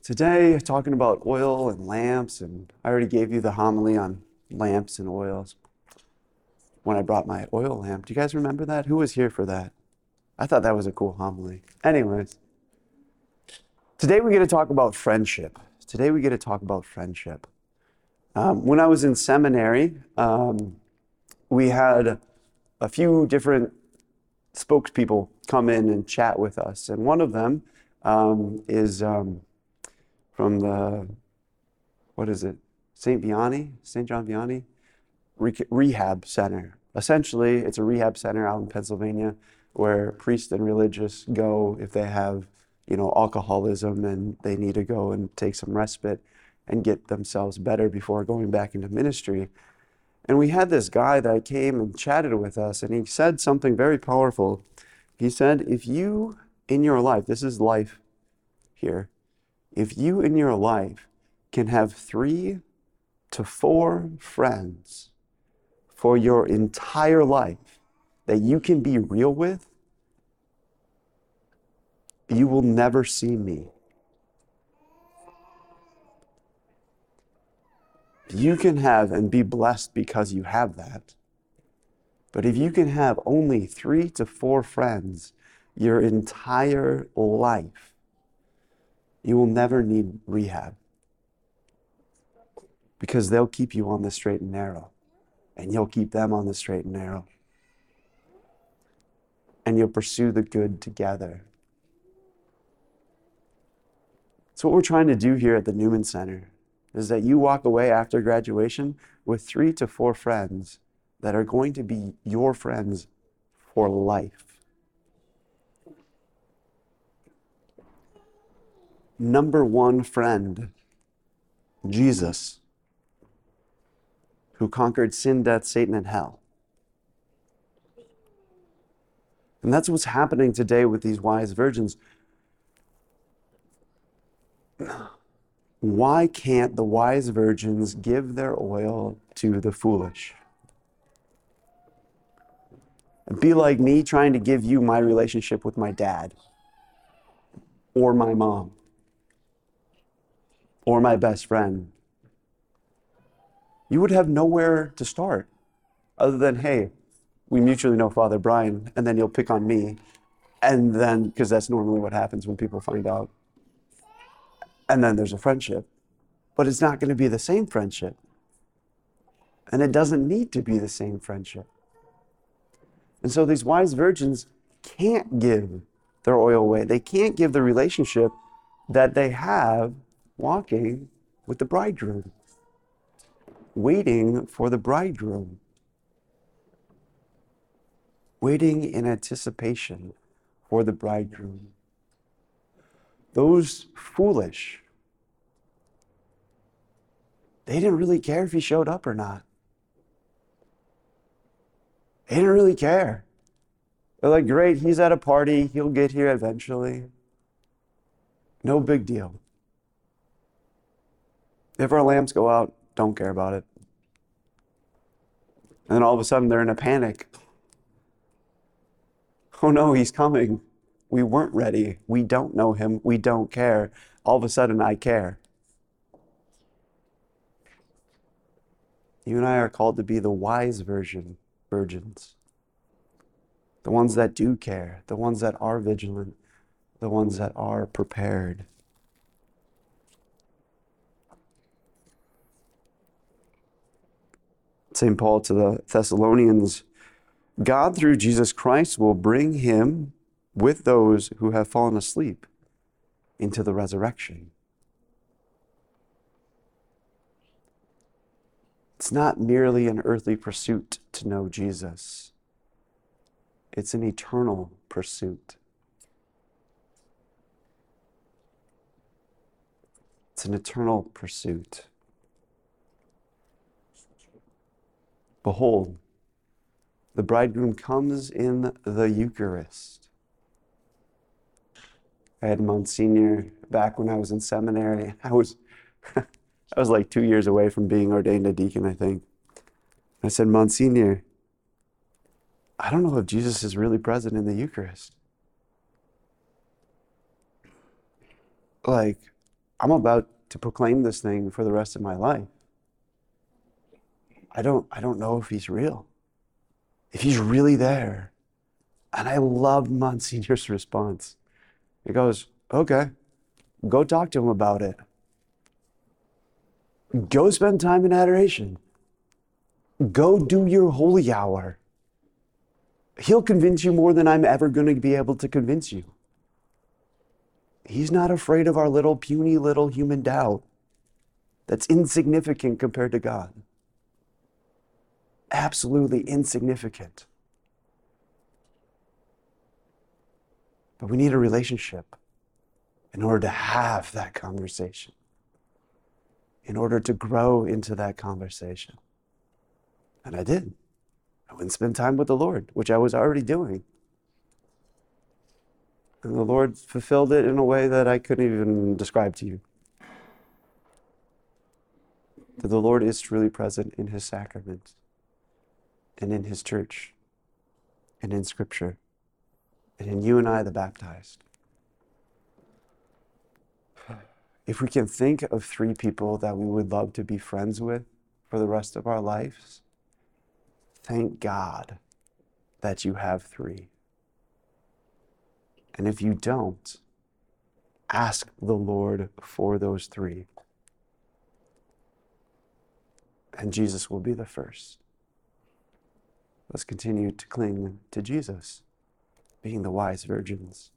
Today, talking about oil and lamps, and I already gave you the homily on lamps and oils when I brought my oil lamp. Do you guys remember that? Who was here for that? I thought that was a cool homily. Anyways, today we get to talk about friendship. When I was in seminary, we had a few different spokespeople come in and chat with us, and one of them is from the, St. John Vianney Rehab Center. Essentially, it's a rehab center out in Pennsylvania where priests and religious go if they have, alcoholism and they need to go and take some respite and get themselves better before going back into ministry. And we had this guy that came and chatted with us, and he said something very powerful. He said, if you in your life, this is life here, if you in your life can have 3 to 4 friends for your entire life that you can be real with, you will never see me. You can have and be blessed because you have that. But if you can have only 3 to 4 friends your entire life, you will never need rehab. Because they'll keep you on the straight and narrow. And you'll keep them on the straight and narrow. And you'll pursue the good together. So what we're trying to do here at the Newman Center is that you walk away after graduation with 3 to 4 friends that are going to be your friends for life. Number 1 friend, Jesus, who conquered sin, death, Satan, and hell. And that's what's happening today with these wise virgins. Why can't the wise virgins give their oil to the foolish? It'd be like me trying to give you my relationship with my dad, or my mom, or my best friend. You would have nowhere to start other than, hey, we mutually know Father Brian, and then you'll pick on me, and then, because that's normally what happens when people find out. And then there's a friendship. But it's not going to be the same friendship. And it doesn't need to be the same friendship. And so these wise virgins can't give their oil away. They can't give the relationship that they have walking with the bridegroom, waiting for the bridegroom, waiting in anticipation for the bridegroom. Those foolish, they didn't really care if he showed up or not. They didn't really care. They're like, great, he's at a party, he'll get here eventually. No big deal. If our lamps go out, don't care about it. And then all of a sudden they're in a panic. Oh no, he's coming. We weren't ready. We don't know him. We don't care. All of a sudden I care. You and I are called to be the wise virgins. The ones that do care. The ones that are vigilant. The ones that are prepared. St. Paul to the Thessalonians, God through Jesus Christ will bring him with those who have fallen asleep into the resurrection. It's not merely an earthly pursuit to know Jesus. It's an eternal pursuit. It's an eternal pursuit. Behold, the bridegroom comes in the Eucharist. I had Monsignor back when I was in seminary. I was like 2 years away from being ordained a deacon, I think. I said, Monsignor, I don't know if Jesus is really present in the Eucharist. Like, I'm about to proclaim this thing for the rest of my life. I don't know if he's real, if he's really there. And I loved Monsignor's response. He goes, okay, go talk to him about it. Go spend time in adoration. Go do your holy hour. He'll convince you more than I'm ever going to be able to convince you. He's not afraid of our little puny little human doubt that's insignificant compared to God. Absolutely insignificant. But we need a relationship in order to have that conversation, in order to grow into that conversation. And I did. I went and spent time with the Lord, which I was already doing. And the Lord fulfilled it in a way that I couldn't even describe to you. That the Lord is truly present in his sacraments and in his church and in Scripture and in you and I, the baptized. If we can think of 3 people that we would love to be friends with for the rest of our lives, thank God that you have 3. And if you don't, ask the Lord for those 3. And Jesus will be the first. Let's continue to cling to Jesus, being the wise virgins.